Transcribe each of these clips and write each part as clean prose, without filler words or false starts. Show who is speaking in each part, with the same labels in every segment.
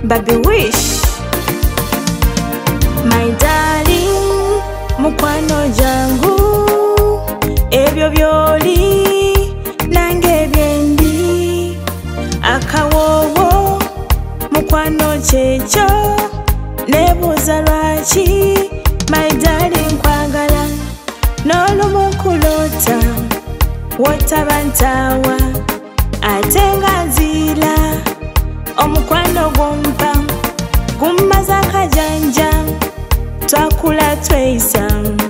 Speaker 1: Baby Wish, my darling, mukwano jangu, ebyo byoli nange byendi, akawowo mukwano kyekyo nebuuza lwaki, my darling nkwagala n'olumu kulota wotaba ntawa ate nga nzira omukwano gwompa gummaza akajanja twakula tweyisa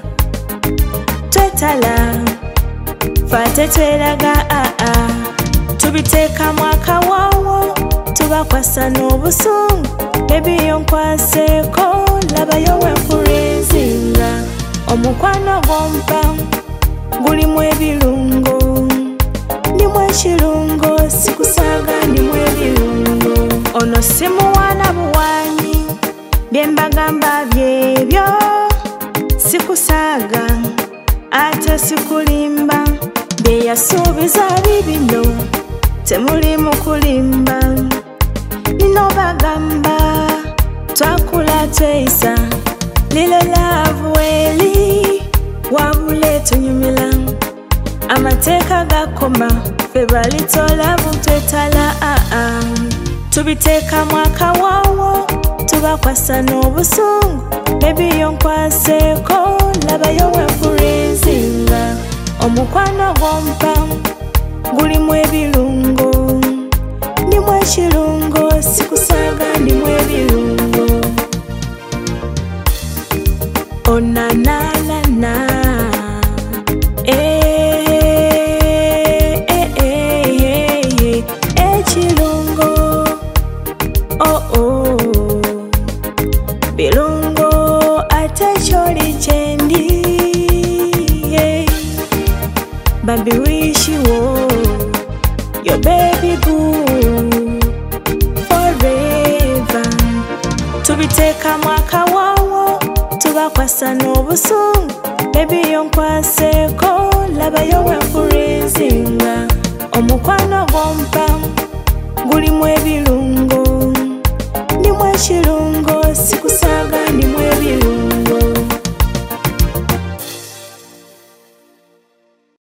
Speaker 1: twetala fate tweraga tubiteekamu akawoowo tubakwasa n'obusungu baby yonkwaseeko labayo wenkurinzinga omukwano gwompa gulimu ebirungo ndimu ekirungo sikusaaga ndimu ebirungo ono si muwana buwanyi byembagamba byebyo sikusaaga ate sikulimba byeyasuubiza bibino temuli mu kulimba nino bagamba twakula tweyisa lilo laavu eri wabule tunyumira amateeka gakoma ffe balitolavu twetala tubiteekamu akawoowo tubakwasa n'obusungu baby yonkwaseeko labayo wenkurinzinga omukwano gwompa gulimu ebirungo ndimu ekirungo sikusaaga ndimu ebirungo onananana ekirungo birungo ate kyoli kyendi Baby Wish wo your baby boo forever tubiteekamu akawoowo tubakwasa n'obusungu baby yonkwaseeko labayo wenkurinzinga omukwano gwompa gulimu ebirungo ndimu ekirungo sikusaaga ndimu ebirungo